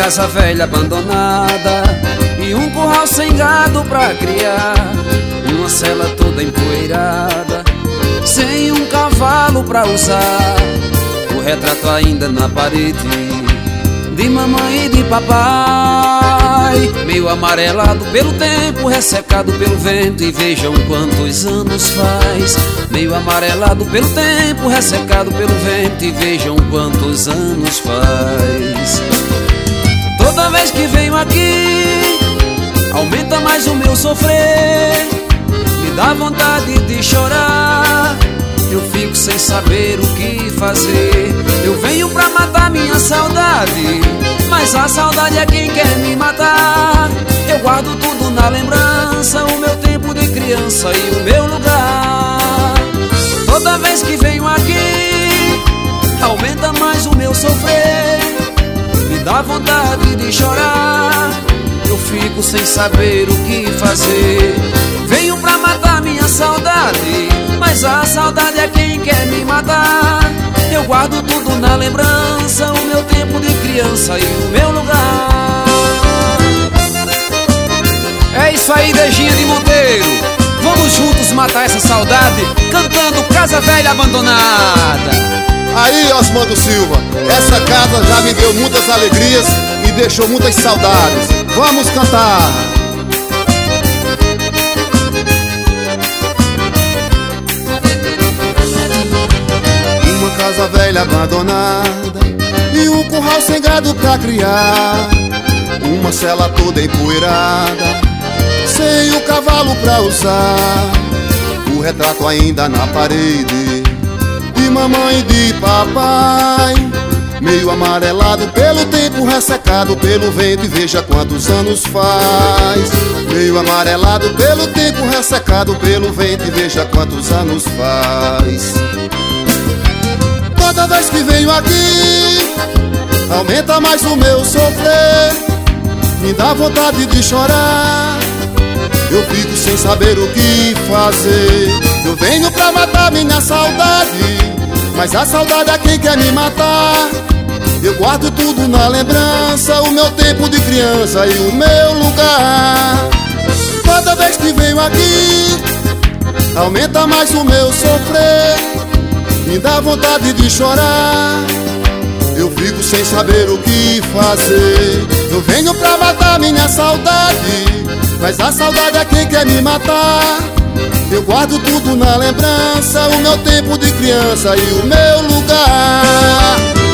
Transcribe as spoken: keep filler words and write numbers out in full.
casa velha abandonada e um curral sem gado pra criar, uma cela toda empoeirada, sem um cavalo pra usar, o retrato ainda na parede de mamãe e de papai, meio amarelado pelo tempo, ressecado pelo vento, e vejam quantos anos faz. Meio amarelado pelo tempo, ressecado pelo vento, e vejam quantos anos faz. Toda vez que venho aqui, aumenta mais o meu sofrer, me dá vontade de chorar, eu fico sem saber o que fazer. Eu venho pra matar minha saudade, mas a saudade é quem quer me matar. Eu guardo tudo na lembrança, o meu tempo de criança e o meu lugar. Toda vez que venho aqui, aumenta mais o meu sofrer, me dá vontade de chorar, eu fico sem saber o que fazer. Venho pra matar minha saudade, mas a saudade é quem quer me matar. Eu guardo tudo na lembrança, o meu tempo de criança e o meu lugar. É isso aí, Dejinha de Monteiro. Vamos juntos matar essa saudade, cantando Casa Velha Abandonada. Aí, Osmando Silva, essa casa já me deu muitas alegrias e deixou muitas saudades. Vamos cantar. Uma casa velha abandonada e um curral sem gado pra criar, uma cela toda empoeirada, sem o cavalo pra usar, o retrato ainda na parede de mamãe e de papai, meio amarelado pelo tempo, ressecado pelo vento, e veja quantos anos faz. Meio amarelado pelo tempo, ressecado pelo vento, e veja quantos anos faz. Toda vez que venho aqui, aumenta mais o meu sofrer, me dá vontade de chorar, eu fico sem saber o que fazer. Eu venho pra matar minha saudade, mas a saudade é quem quer me matar. Eu guardo tudo na lembrança, o meu tempo de criança e o meu lugar. Toda vez que venho aqui, aumenta mais o meu sofrer, me dá vontade de chorar, eu fico sem saber o que fazer. Eu venho pra matar minha saudade, mas a saudade é quem quer me matar. Eu guardo tudo na lembrança, o meu tempo de criança e o meu lugar.